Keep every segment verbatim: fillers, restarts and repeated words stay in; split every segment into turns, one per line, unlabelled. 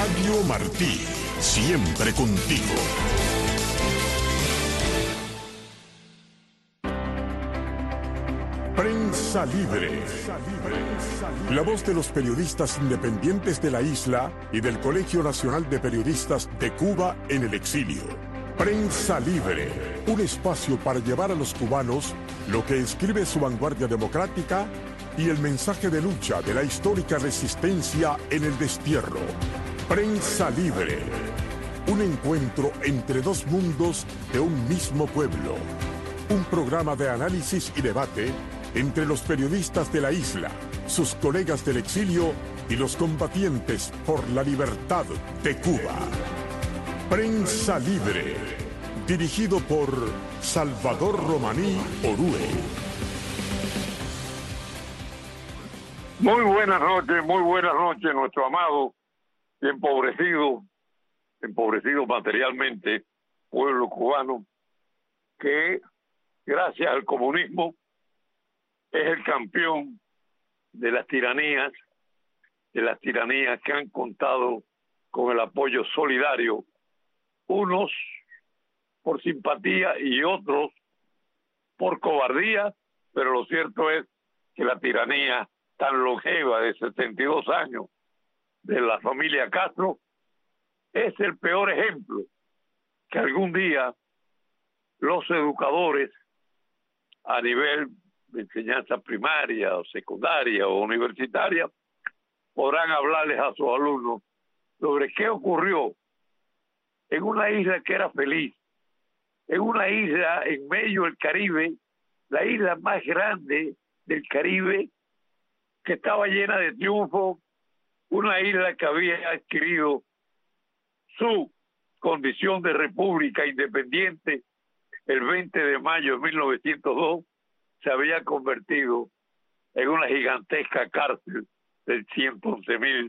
Radio Martí, siempre contigo. Prensa Libre. La voz de los periodistas independientes de la isla y del Colegio Nacional de Periodistas de Cuba en el exilio. Prensa Libre, un espacio para llevar a los cubanos lo que escribe su vanguardia democrática y el mensaje de lucha de la histórica resistencia en el destierro. Prensa Libre, un encuentro entre dos mundos de un mismo pueblo. Un programa de análisis y debate entre los periodistas de la isla, sus colegas del exilio y los combatientes por la libertad de Cuba. Prensa Libre, dirigido por Salvador Romaní Orue.
Muy buenas noches, muy buenas noches, nuestro amado y empobrecido, empobrecido materialmente pueblo cubano, que gracias al comunismo es el campeón de las tiranías, de las tiranías que han contado con el apoyo solidario, unos por simpatía y otros por cobardía, pero lo cierto es que la tiranía tan longeva de setenta y dos años de la familia Castro es el peor ejemplo que algún día los educadores a nivel de enseñanza primaria o secundaria o universitaria podrán hablarles a sus alumnos sobre qué ocurrió en una isla que era feliz, en una isla en medio del Caribe, la isla más grande del Caribe, que estaba llena de triunfo, una isla que había adquirido su condición de república independiente el veinte de mayo de mil novecientos dos, se había convertido en una gigantesca cárcel de ciento once mil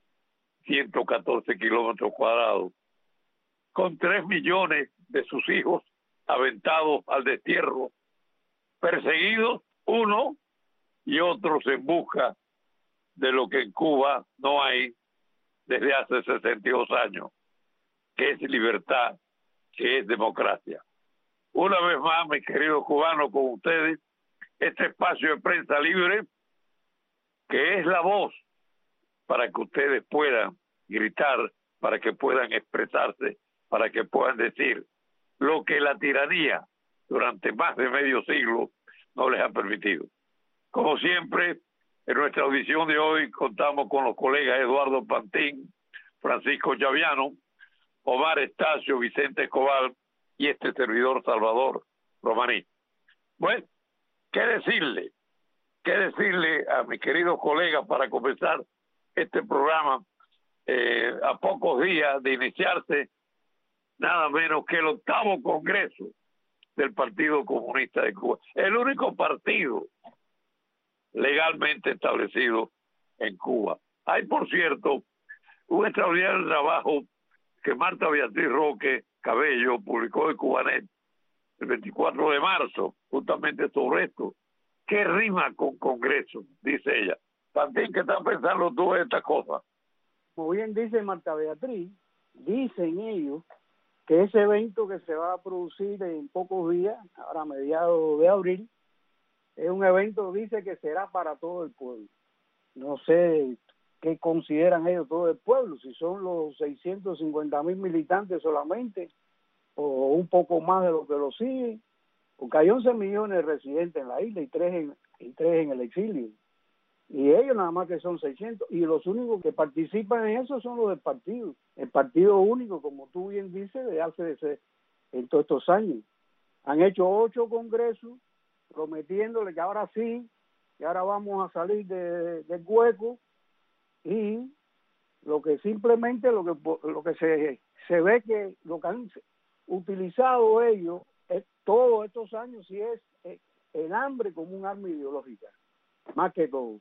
ciento catorce kilómetros cuadrados, con tres millones de sus hijos aventados al destierro, perseguidos uno y otros en busca de lo que en Cuba no hay desde hace sesenta y dos años, que es libertad, que es democracia. Una vez más, mis queridos cubanos, con ustedes, este espacio de Prensa Libre, que es la voz para que ustedes puedan gritar, para que puedan expresarse, para que puedan decir lo que la tiranía durante más de medio siglo no les ha permitido. Como siempre, en nuestra audición de hoy contamos con los colegas Eduardo Pantín, Francisco Chaviano, Omar Estacio, Vicente Escobar y este servidor Salvador Romaní. Bueno, ¿qué decirle? ¿Qué decirle a mis queridos colegas para comenzar este programa eh, a pocos días de iniciarse nada menos que el octavo Congreso del Partido Comunista de Cuba? El único partido legalmente establecido en Cuba. Hay, por cierto, un extraordinario trabajo que Marta Beatriz Roque Cabello publicó en Cubanet el veinticuatro de marzo, justamente sobre esto. ¿Qué rima con Congreso? Dice ella. Pantín, ¿qué estás pensando tú de estas cosas?
Como bien dice Marta Beatriz, dicen ellos que ese evento que se va a producir en pocos días, ahora a mediados de abril, es un evento, dice, que será para todo el pueblo. No sé qué consideran ellos todo el pueblo, si son los seiscientos cincuenta mil militantes solamente, o un poco más de lo que lo siguen, porque hay once millones de residentes en la isla y tres en, y tres en el exilio. Y ellos nada más que son seiscientos, y los únicos que participan en eso son los del partido. El partido único, como tú bien dices, de hace de ser, en todos estos años. Han hecho ocho congresos, prometiéndole que ahora sí, que ahora vamos a salir de, del hueco, y lo que simplemente lo que lo que se, se ve que lo que han utilizado ellos es, todos estos años sí es, es el hambre como un arma ideológica, más que todo.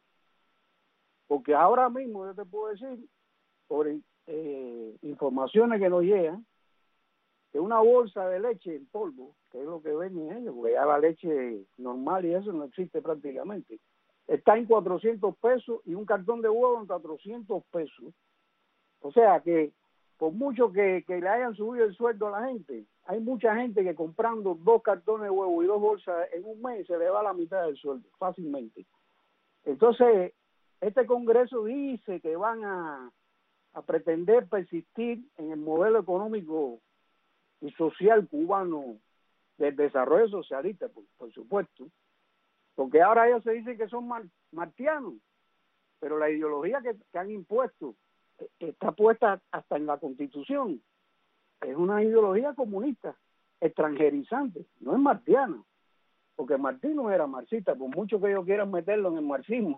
Porque ahora mismo yo te puedo decir, por eh, informaciones que nos llegan, que una bolsa de leche en polvo, que es lo que venden ellos, porque ya la leche normal y eso no existe prácticamente, está en cuatrocientos pesos, y un cartón de huevo en cuatrocientos pesos. O sea que por mucho que, que le hayan subido el sueldo a la gente, hay mucha gente que comprando dos cartones de huevo y dos bolsas en un mes se le va la mitad del sueldo fácilmente. Entonces, este Congreso dice que van a, a pretender persistir en el modelo económico y social cubano del desarrollo socialista, por, por supuesto, porque ahora ellos se dicen que son mar, martianos, pero la ideología que, que han impuesto está puesta hasta en la Constitución. Es una ideología comunista, extranjerizante, no es martiana, porque Martí no era marxista, por mucho que ellos quieran meterlo en el marxismo.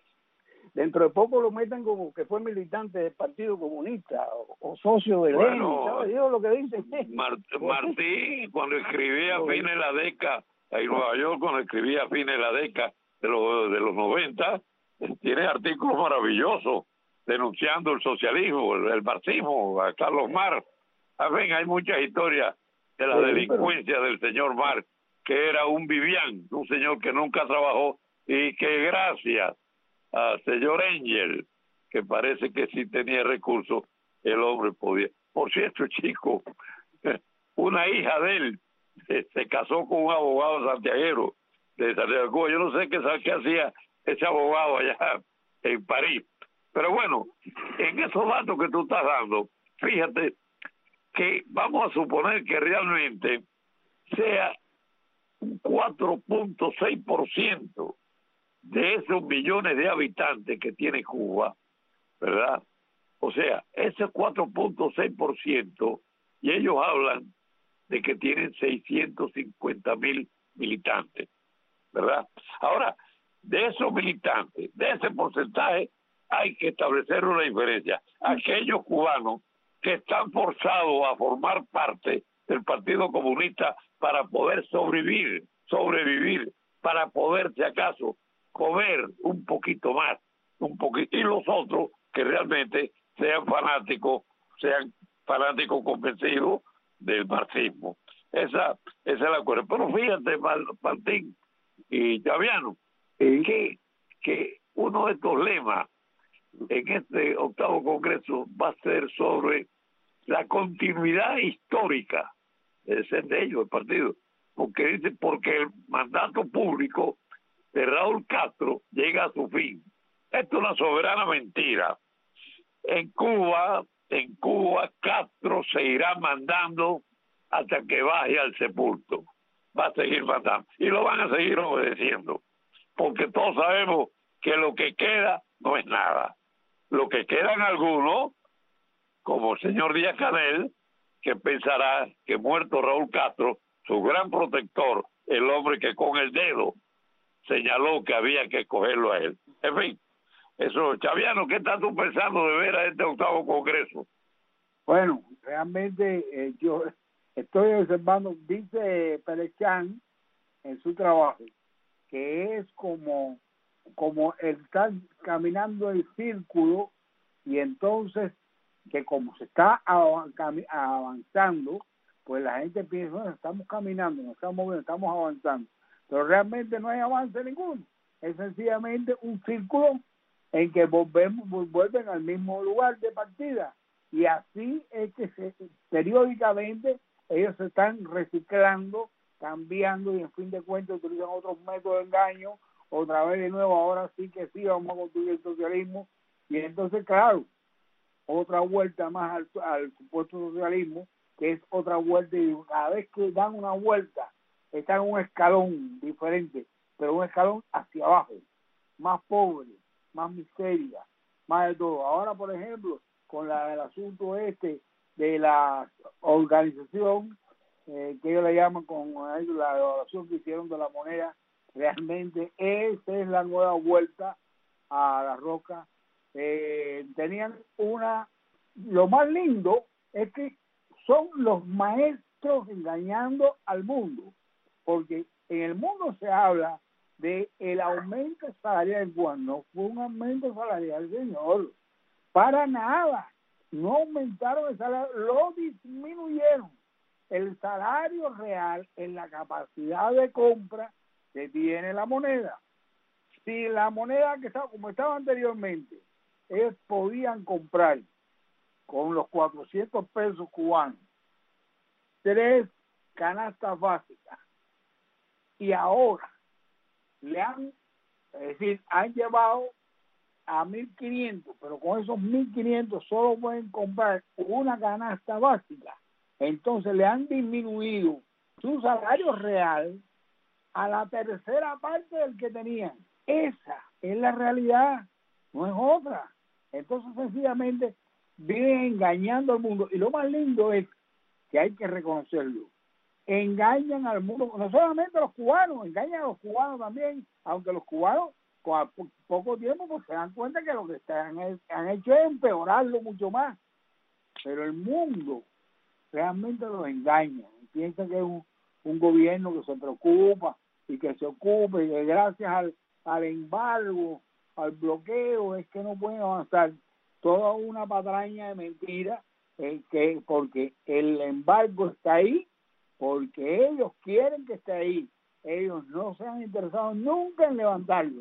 Dentro de poco lo meten como que fue militante del Partido Comunista o, o socio de Lenin,
Bueno,
¿sabes? Ellos lo que dicen es...
Mar- Martí, cuando escribía a fines de la década, en Nueva York, cuando escribía a fines de la década de los, de los noventa, tiene artículos maravillosos denunciando el socialismo, el, el marxismo, a Carlos Marx. En fin, hay muchas historias de la
Sí,
delincuencia
pero...
del señor Marx, que era un Vivian, un señor que nunca trabajó y que gracias al señor Engel, que parece que sí tenía recursos, el hombre podía. Por cierto, chico, una hija de él se, se casó con un abogado santiaguero de Santiago Cuba. Yo no sé qué, qué hacía ese abogado allá en París. Pero bueno, en esos datos que tú estás dando, fíjate que vamos a suponer que realmente sea un cuatro punto seis por ciento de esos millones de habitantes que tiene Cuba, ¿verdad? O sea, ese cuatro punto seis por ciento, y ellos hablan de que tienen seiscientos cincuenta mil militantes, ¿verdad? Ahora, de esos militantes, de ese porcentaje, hay que establecer una diferencia. Aquellos cubanos que están forzados a formar parte del Partido Comunista para poder sobrevivir, sobrevivir, para poder, si acaso, comer un poquito más, un poquito, y los otros que realmente sean fanáticos, sean fanáticos convencidos del marxismo. Esa, esa es la cosa. Pero fíjate, Martín y Chaviano,
Sí.
que, que uno de estos lemas en este octavo Congreso va a ser sobre la continuidad histórica de ser de ellos, el partido, porque dice, porque el mandato público de Raúl Castro llega a su fin. Esto es una soberana mentira. En Cuba, en Cuba, Castro se irá mandando hasta que baje al sepulcro. Va a seguir mandando. Y lo van a seguir obedeciendo. Porque todos sabemos que lo que queda no es nada. Lo que quedan algunos, como el señor Díaz-Canel, que pensará que muerto Raúl Castro, su gran protector, el hombre que con el dedo señaló que había que cogerlo a él. En fin, eso, Chaviano, ¿qué estás tú pensando de ver a este octavo Congreso?
Bueno, realmente eh, yo estoy observando, dice Perechán en su trabajo, que es como, como estar caminando en círculo y entonces que como se está avanzando, pues la gente piensa, bueno, estamos caminando, nos estamos moviendo, estamos avanzando, pero realmente no hay avance ninguno, es sencillamente un círculo en que volvemos, vuelven al mismo lugar de partida, y así es que se, periódicamente ellos se están reciclando, cambiando, y en fin de cuentas utilizan otros métodos de engaño, otra vez de nuevo, ahora sí que sí, vamos a construir el socialismo, y entonces claro, otra vuelta más al, al supuesto socialismo, que es otra vuelta, y cada vez que dan una vuelta, están en un escalón diferente, pero un escalón hacia abajo, más pobre, más miseria, más de todo. Ahora, por ejemplo, con la, el asunto este de la organización, eh, que ellos le llaman con la evaluación que hicieron de la moneda, realmente esa es la nueva vuelta a la roca. Eh, tenían una, lo más lindo es que son los maestros engañando al mundo, porque en el mundo se habla de el aumento salarial. Bueno, fue un aumento salarial, señor, para nada, no aumentaron el salario, lo disminuyeron. El salario real en la capacidad de compra que tiene la moneda. Si la moneda que estaba como estaba anteriormente, ellos podían comprar con los cuatrocientos pesos cubanos, tres canastas básicas, y ahora le han, es decir, han llevado a mil quinientos, pero con esos mil quinientos solo pueden comprar una canasta básica. Entonces le han disminuido su salario real a la tercera parte del que tenían. Esa es la realidad, no es otra. Entonces sencillamente viven engañando al mundo. Y lo más lindo es que hay que reconocerlo. Engañan al mundo, no solamente a los cubanos, engañan a los cubanos también, aunque los cubanos con a poco tiempo pues se dan cuenta que lo que están, han hecho es empeorarlo mucho más. Pero el mundo realmente los engaña. Piensa que es un, un gobierno que se preocupa y que se ocupa y que gracias al, al embargo, al bloqueo, es que no pueden avanzar. Toda una patraña de mentiras, eh, que porque el embargo está ahí, porque ellos quieren que esté ahí. Ellos no se han interesado nunca en levantarlo.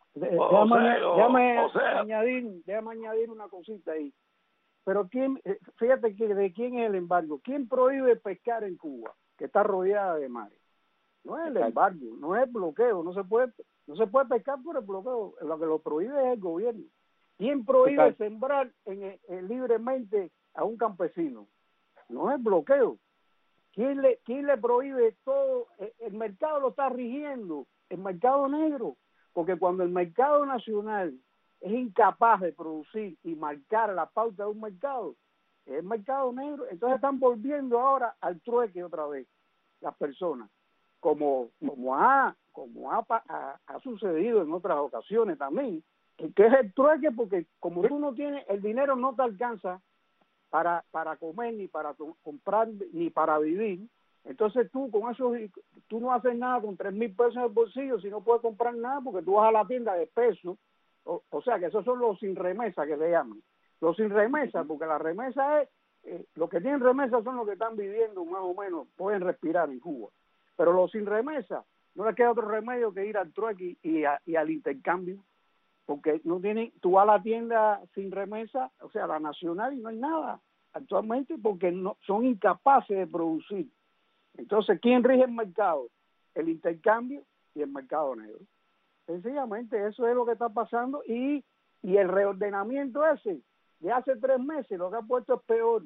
Déjame,
o,
déjame
o sea,
añadir, déjame añadir una cosita ahí. Pero quién, fíjate que de quién es el embargo. ¿Quién prohíbe pescar en Cuba, que está rodeada de mares? No es el embargo, no es el bloqueo, no se puede, no se puede pescar por el bloqueo. Lo que lo prohíbe es el gobierno. ¿Quién prohíbe sembrar en, en, libremente a un campesino? No es bloqueo. ¿Quién le, quién le prohíbe todo? El mercado lo está rigiendo, el mercado negro, porque cuando el mercado nacional es incapaz de producir y marcar la pauta de un mercado, es el mercado negro. Entonces están volviendo ahora al trueque otra vez las personas, como como ha como ha, ha, ha sucedido en otras ocasiones también, que es el trueque, porque como tú no tienes, el dinero no te alcanza para para comer, ni para comprar, ni para vivir. Entonces tú con eso, tú no haces nada con tres mil pesos en el bolsillo si no puedes comprar nada, porque tú vas a la tienda de pesos. O, o sea que esos son los sin remesa que se llaman. Los sin remesa, porque la remesa es, eh, los que tienen remesa son los que están viviendo más o menos, pueden respirar en Cuba. Pero los sin remesa, no les queda otro remedio que ir al trueque y, y, a, y al intercambio, porque no tienen, tú vas a la tienda sin remesa, o sea, la nacional, y no hay nada actualmente, porque no son incapaces de producir. Entonces, ¿quién rige el mercado? El intercambio y el mercado negro. Sencillamente eso es lo que está pasando, y, y el reordenamiento ese de hace tres meses lo que ha puesto es peor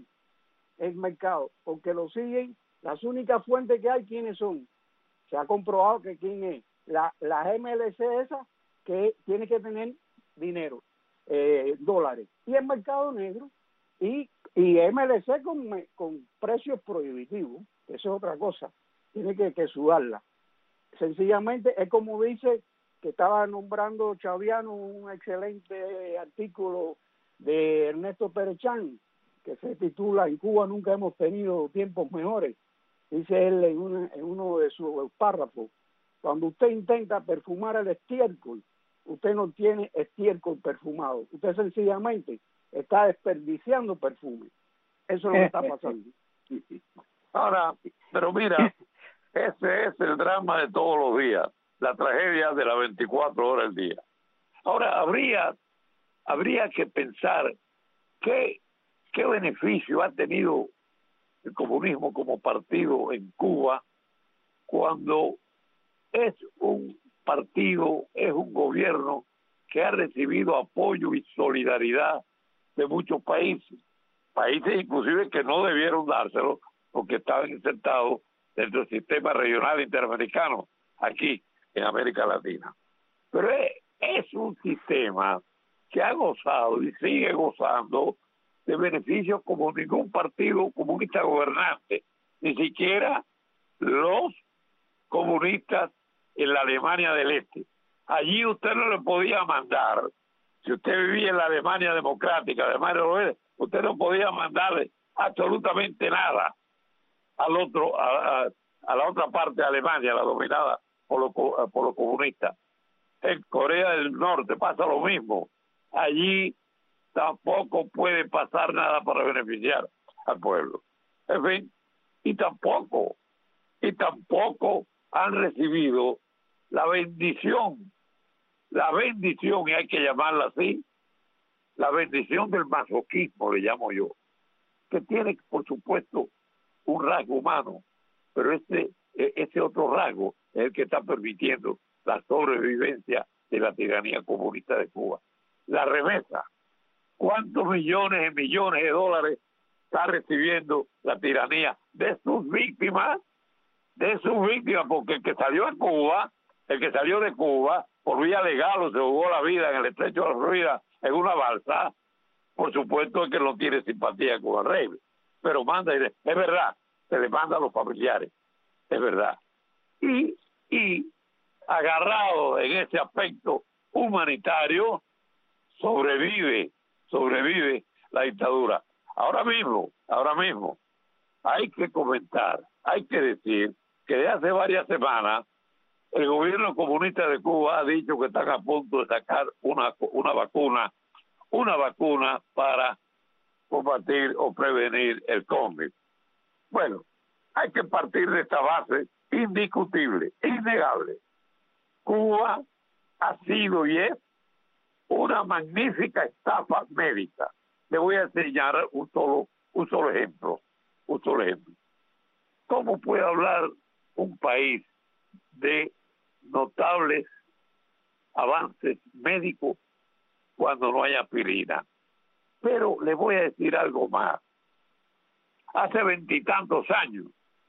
el mercado, porque lo siguen, las únicas fuentes que hay, ¿quiénes son? Se ha comprobado que quién es, la, la M L C esa, que tiene que tener dinero, eh, dólares, y el mercado negro, y, y M L C con, con precios prohibitivos, eso es otra cosa, tiene que, que sudarla. Sencillamente es como dice, que estaba nombrando Chaviano, un excelente artículo de Ernesto Perechán, que se titula "En Cuba nunca hemos tenido tiempos mejores". Dice él en, una, en uno de sus párrafos: cuando usted intenta perfumar el estiércol, usted no tiene estiércol perfumado, usted sencillamente está desperdiciando perfume. Eso es lo que está pasando.
Ahora, pero mira, ese es el drama de todos los días, la tragedia de las veinticuatro horas del día. Ahora, habría habría que pensar qué, qué beneficio ha tenido el comunismo como partido en Cuba cuando es un partido, es un gobierno que ha recibido apoyo y solidaridad de muchos países, países inclusive que no debieron dárselo porque estaban insertados dentro del sistema regional interamericano aquí en América Latina. Pero es, es un sistema que ha gozado y sigue gozando de beneficios como ningún partido comunista gobernante, ni siquiera los comunistas en la Alemania del Este. Allí usted no le podía mandar, si usted vivía en la Alemania democrática, Alemania del Oeste, usted no podía mandarle absolutamente nada al otro, a, a, a la otra parte de Alemania, la dominada por los por los comunistas. En Corea del Norte pasa lo mismo. Allí tampoco puede pasar nada para beneficiar al pueblo. En fin, y tampoco, y tampoco han recibido la bendición, la bendición, y hay que llamarla así, la bendición del masoquismo, le llamo yo, que tiene, por supuesto, un rasgo humano, pero ese, ese otro rasgo es el que está permitiendo la sobrevivencia de la tiranía comunista de Cuba. La remesa. ¿Cuántos millones y millones de dólares está recibiendo la tiranía de sus víctimas? De sus víctimas, porque el que salió a Cuba, el que salió de Cuba, por vía legal o se jugó la vida en el estrecho de la Florida en una balsa, por supuesto es que no tiene simpatía con el rey, pero manda, es verdad, se le manda a los familiares, es verdad. Y, y agarrado en ese aspecto humanitario, sobrevive, sobrevive la dictadura. Ahora mismo, ahora mismo, hay que comentar, hay que decir que desde hace varias semanas el gobierno comunista de Cuba ha dicho que están a punto de sacar una, una vacuna, una vacuna para combatir o prevenir el COVID. Bueno, hay que partir de esta base indiscutible, innegable. Cuba ha sido y es una magnífica estafa médica. Le voy a enseñar un solo, un solo ejemplo, un solo ejemplo. ¿Cómo puede hablar un país de notables avances médicos cuando no hay aspirina? Pero le voy a decir algo más. Hace veintitantos años,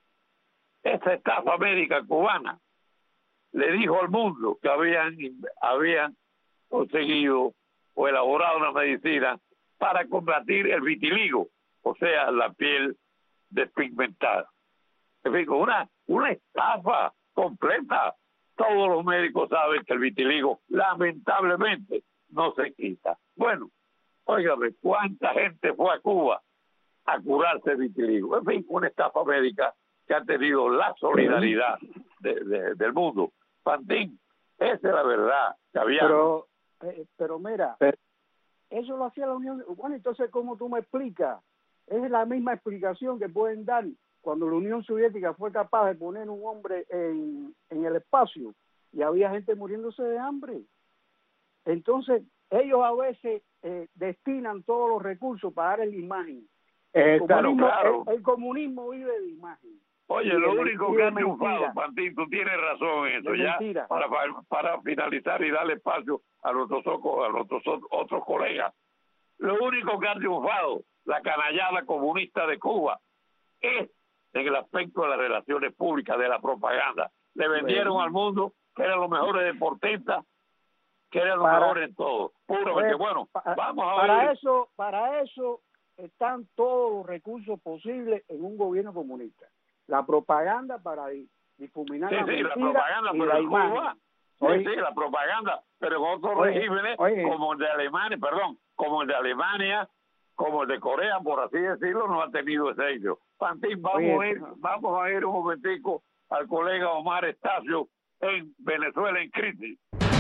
esa estafa médica cubana le dijo al mundo que habían, habían conseguido o elaborado una medicina para combatir el vitiligo, o sea, la piel despigmentada. En fin, una, una estafa completa. Todos los médicos saben que el vitiligo, lamentablemente, no se quita. Bueno, óigame, ¿cuánta gente fue a Cuba a curarse el vitiligo? En fin, una estafa médica que ha tenido la solidaridad de, de, del mundo. Fantín, esa es la verdad, Xavier.
Pero, eh, pero mira, eso lo hacía la Unión. Bueno, entonces, ¿cómo tú me explicas? Es la misma explicación que pueden dar cuando la Unión Soviética fue capaz de poner un hombre en, en el espacio y había gente muriéndose de hambre. Entonces, ellos a veces eh, destinan todos los recursos para dar la imagen.
Eh,
el, comunismo,
claro.
el, el comunismo vive de imagen.
Oye, lo único que ha triunfado, Pantín, tú tienes razón en eso, ya, para, para, para finalizar y darle espacio a nuestros, a nuestros otros colegas. Lo único que ha triunfado la canallada comunista de Cuba es en el aspecto de las relaciones públicas, de la propaganda. Le vendieron bueno. al mundo que eran los mejores deportistas, que eran los para, mejores en todo. Puramente, bueno,
para,
vamos a
para
ver.
Eso, para eso están todos los recursos posibles en un gobierno comunista. La propaganda para difuminar
sí,
la
sí,
mentira
la propaganda,
y
pero
la
en Cuba, sí,
oye,
sí, la propaganda, pero en otros
oye,
regímenes,
oye.
como el de Alemania, perdón, como el de Alemania, como el de Corea, por así decirlo, no ha tenido ese éxito. Pantín, vamos
oye,
a ir, vamos a ir un momentico al colega Omar Estacio en Venezuela en crisis.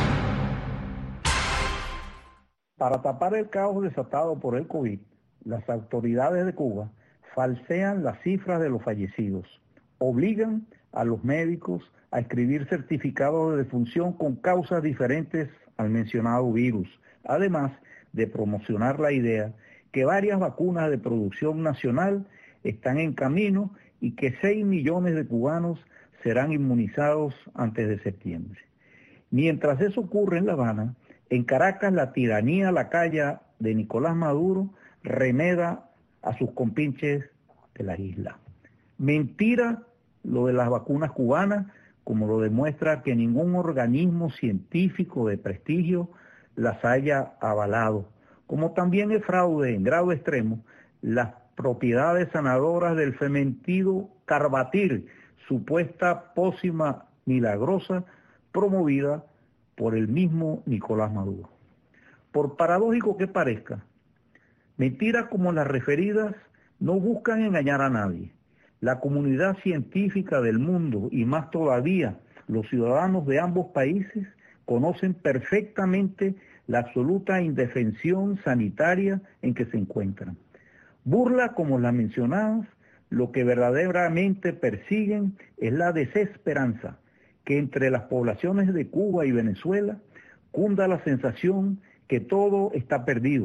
Para tapar el caos desatado por el COVID, las autoridades de Cuba falsean las cifras de los fallecidos, obligan a los médicos a escribir certificados de defunción con causas diferentes al mencionado virus, además de promocionar la idea que varias vacunas de producción nacional están en camino y que seis millones de cubanos serán inmunizados antes de septiembre. Mientras eso ocurre en La Habana, en Caracas la tiranía lacaya de Nicolás Maduro remeda a sus compinches de la isla. Mentira lo de las vacunas cubanas, como lo demuestra que ningún organismo científico de prestigio las haya avalado, como también es fraude en grado extremo las propiedades sanadoras del fementido Carbatir, supuesta pócima milagrosa promovida por el mismo Nicolás Maduro. Por paradójico que parezca, mentiras como las referidas no buscan engañar a nadie. La comunidad científica del mundo y más todavía los ciudadanos de ambos países conocen perfectamente la absoluta indefensión sanitaria en que se encuentran. Burlas como las mencionadas, lo que verdaderamente persiguen es la desesperanza, que entre las poblaciones de Cuba y Venezuela cunda la sensación que todo está perdido,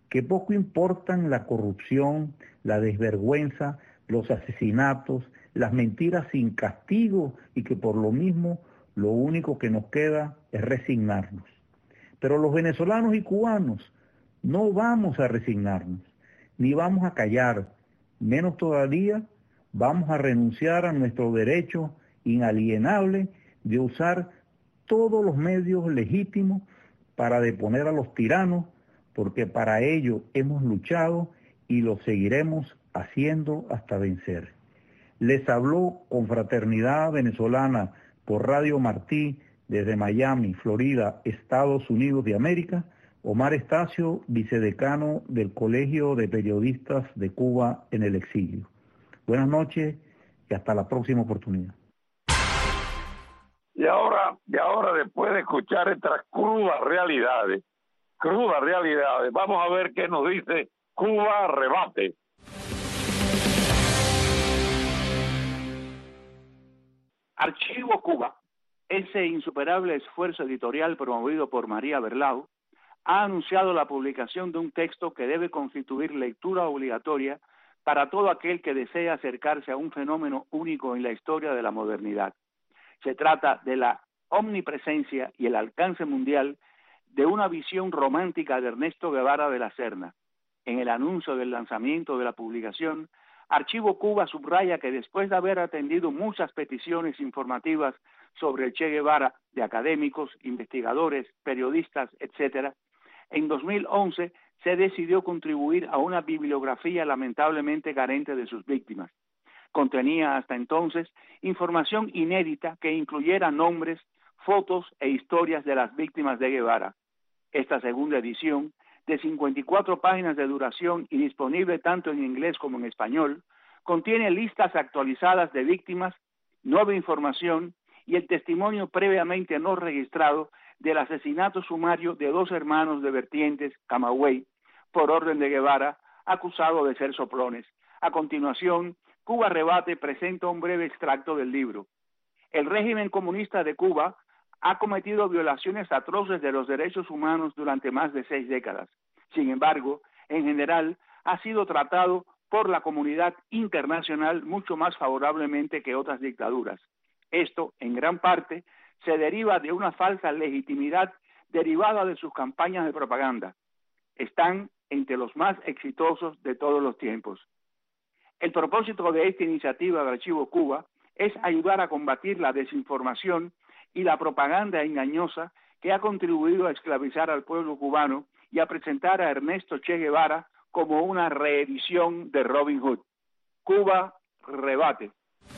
que poco importan la corrupción, la desvergüenza, los asesinatos, las mentiras sin castigo y que por lo mismo lo único que nos queda es resignarnos. Pero los venezolanos y cubanos no vamos a resignarnos, ni vamos a callar, menos todavía vamos a renunciar a nuestro derecho inalienable de usar todos los medios legítimos para deponer a los tiranos, porque para ello hemos luchado y lo seguiremos haciendo hasta vencer. Les habló con Fraternidad Venezolana por Radio Martí desde Miami, Florida, Estados Unidos de América, Omar Estacio, vicedecano del Colegio de Periodistas de Cuba en el exilio. Buenas noches y hasta la próxima oportunidad.
Y ahora, y ahora después de escuchar estas crudas realidades, crudas realidades, vamos a ver qué nos dice Cuba Rebate.
Archivo Cuba, ese insuperable esfuerzo editorial promovido por María Berlau, ha anunciado la publicación de un texto que debe constituir lectura obligatoria para todo aquel que desea acercarse a un fenómeno único en la historia de la modernidad. Se trata de la omnipresencia y el alcance mundial de una visión romántica de Ernesto Guevara de la Serna. En el anuncio del lanzamiento de la publicación, Archivo Cuba subraya que después de haber atendido muchas peticiones informativas sobre el Che Guevara de académicos, investigadores, periodistas, etcétera, en dos mil once se decidió contribuir a una bibliografía lamentablemente carente de sus víctimas. Contenía hasta entonces información inédita que incluyera nombres, fotos e historias de las víctimas de Guevara. Esta segunda edición, de cincuenta y cuatro páginas de duración y disponible tanto en inglés como en español, contiene listas actualizadas de víctimas, nueva información y el testimonio previamente no registrado del asesinato sumario de dos hermanos de vertientes, Camagüey, por orden de Guevara, acusados de ser soplones. A continuación, Cuba Rebate presenta un breve extracto del libro. El régimen comunista de Cuba ha cometido violaciones atroces de los derechos humanos durante más de seis décadas. Sin embargo, en general, ha sido tratado por la comunidad internacional mucho más favorablemente que otras dictaduras. Esto, en gran parte, se deriva de una falsa legitimidad derivada de sus campañas de propaganda. Están entre los más exitosos de todos los tiempos. El propósito de esta iniciativa de Archivo Cuba es ayudar a combatir la desinformación y la propaganda engañosa que ha contribuido a esclavizar al pueblo cubano y a presentar a Ernesto Che Guevara como una reedición de Robin Hood. Cuba Rebate.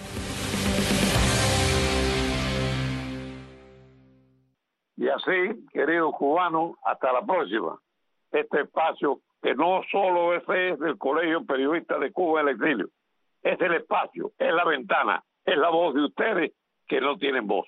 Y así, queridos cubanos, hasta la próxima. Este espacio que no solo es del Colegio Periodista de Cuba en el exilio, es el espacio, es la ventana, es la voz de ustedes que no tienen voz.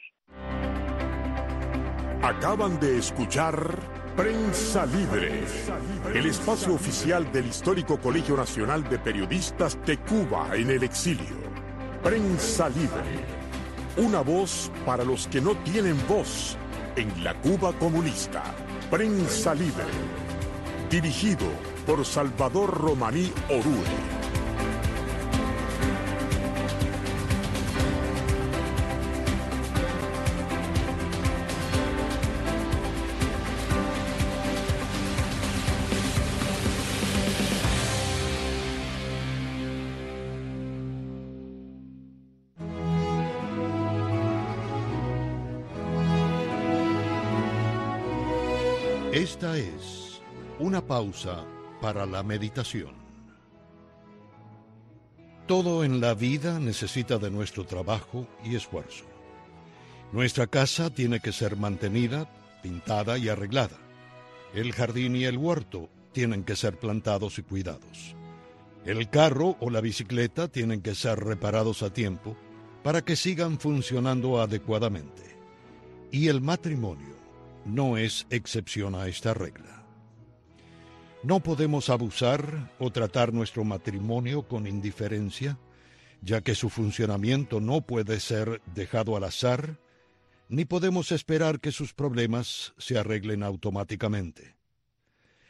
Acaban de escuchar Prensa Libre, el espacio oficial del histórico Colegio Nacional de Periodistas de Cuba en el exilio. Prensa Libre, una voz para los que no tienen voz en la Cuba comunista. Prensa Libre, dirigido por Salvador Romaní Orue.
Esta es una pausa para la meditación. Todo en la vida necesita de nuestro trabajo y esfuerzo. Nuestra casa tiene que ser mantenida, pintada y arreglada. El jardín y el huerto tienen que ser plantados y cuidados. El carro o la bicicleta tienen que ser reparados a tiempo para que sigan funcionando adecuadamente. Y el matrimonio no es excepción a esta regla. No podemos abusar o tratar nuestro matrimonio con indiferencia, ya que su funcionamiento no puede ser dejado al azar, ni podemos esperar que sus problemas se arreglen automáticamente.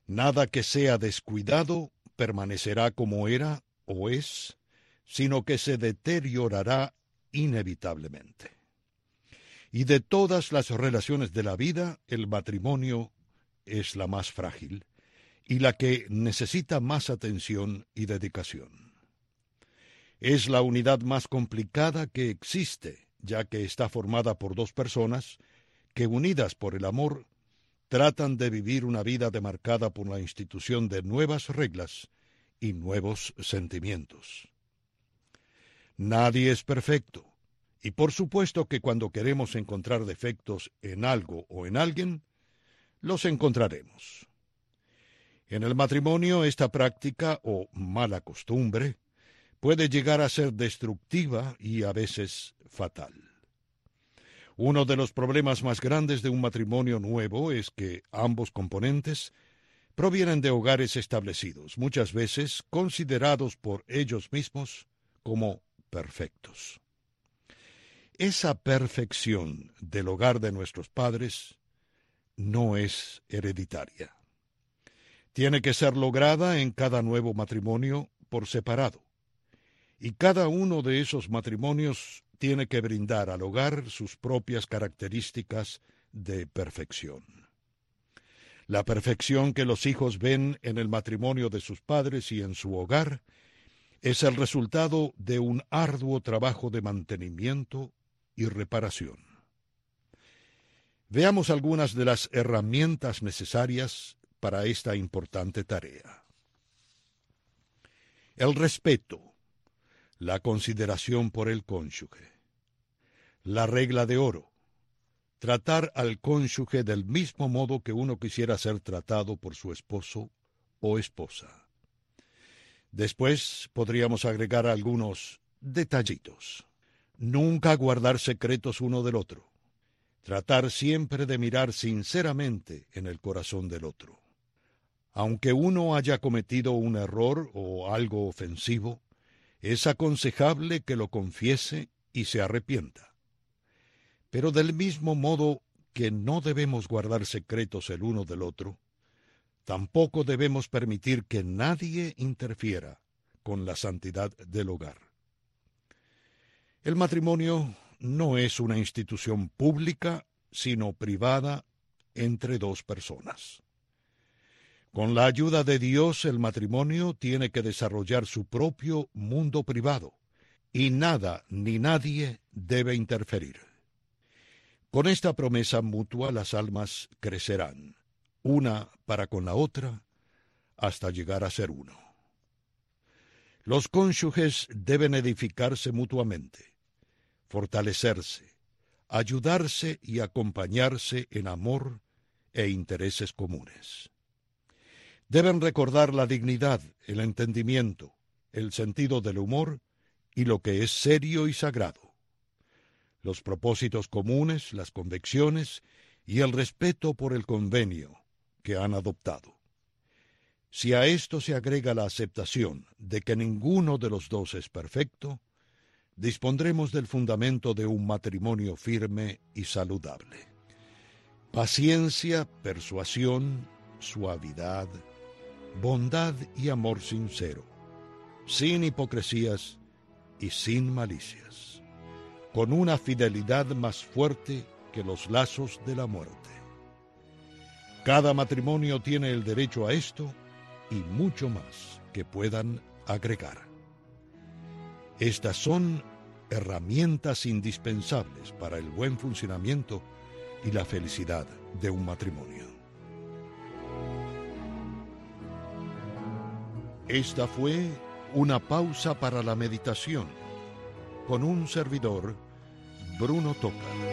Nada que sea descuidado permanecerá como era o es, sino que se deteriorará inevitablemente. Y de todas las relaciones de la vida, el matrimonio es la más frágil y la que necesita más atención y dedicación. Es la unidad más complicada que existe, ya que está formada por dos personas que, unidas por el amor, tratan de vivir una vida demarcada por la institución de nuevas reglas y nuevos sentimientos. Nadie es perfecto, y por supuesto que cuando queremos encontrar defectos en algo o en alguien, los encontraremos. En el matrimonio, esta práctica o mala costumbre puede llegar a ser destructiva y a veces fatal. Uno de los problemas más grandes de un matrimonio nuevo es que ambos componentes provienen de hogares establecidos, muchas veces considerados por ellos mismos como perfectos. Esa perfección del hogar de nuestros padres no es hereditaria. Tiene que ser lograda en cada nuevo matrimonio por separado, y cada uno de esos matrimonios tiene que brindar al hogar sus propias características de perfección. La perfección que los hijos ven en el matrimonio de sus padres y en su hogar es el resultado de un arduo trabajo de mantenimiento y reparación. Veamos algunas de las herramientas necesarias para esta importante tarea. El respeto, la consideración por el cónyuge. La regla de oro, tratar al cónyuge del mismo modo que uno quisiera ser tratado por su esposo o esposa. Después podríamos agregar algunos detallitos. Nunca guardar secretos uno del otro. Tratar siempre de mirar sinceramente en el corazón del otro. Aunque uno haya cometido un error o algo ofensivo, es aconsejable que lo confiese y se arrepienta. Pero del mismo modo que no debemos guardar secretos el uno del otro, tampoco debemos permitir que nadie interfiera con la santidad del hogar. El matrimonio no es una institución pública, sino privada entre dos personas. Con la ayuda de Dios, el matrimonio tiene que desarrollar su propio mundo privado, y nada ni nadie debe interferir. Con esta promesa mutua las almas crecerán, una para con la otra, hasta llegar a ser uno. Los cónyuges deben edificarse mutuamente, fortalecerse, ayudarse y acompañarse en amor e intereses comunes. Deben recordar la dignidad, el entendimiento, el sentido del humor y lo que es serio y sagrado, los propósitos comunes, las convicciones y el respeto por el convenio que han adoptado. Si a esto se agrega la aceptación de que ninguno de los dos es perfecto, dispondremos del fundamento de un matrimonio firme y saludable. Paciencia, persuasión, suavidad, bondad y amor sincero, sin hipocresías y sin malicias, con una fidelidad más fuerte que los lazos de la muerte. Cada matrimonio tiene el derecho a esto y mucho más que puedan agregar. Estas son herramientas indispensables para el buen funcionamiento y la felicidad de un matrimonio. Esta fue una pausa para la meditación con un servidor, Bruno Toca.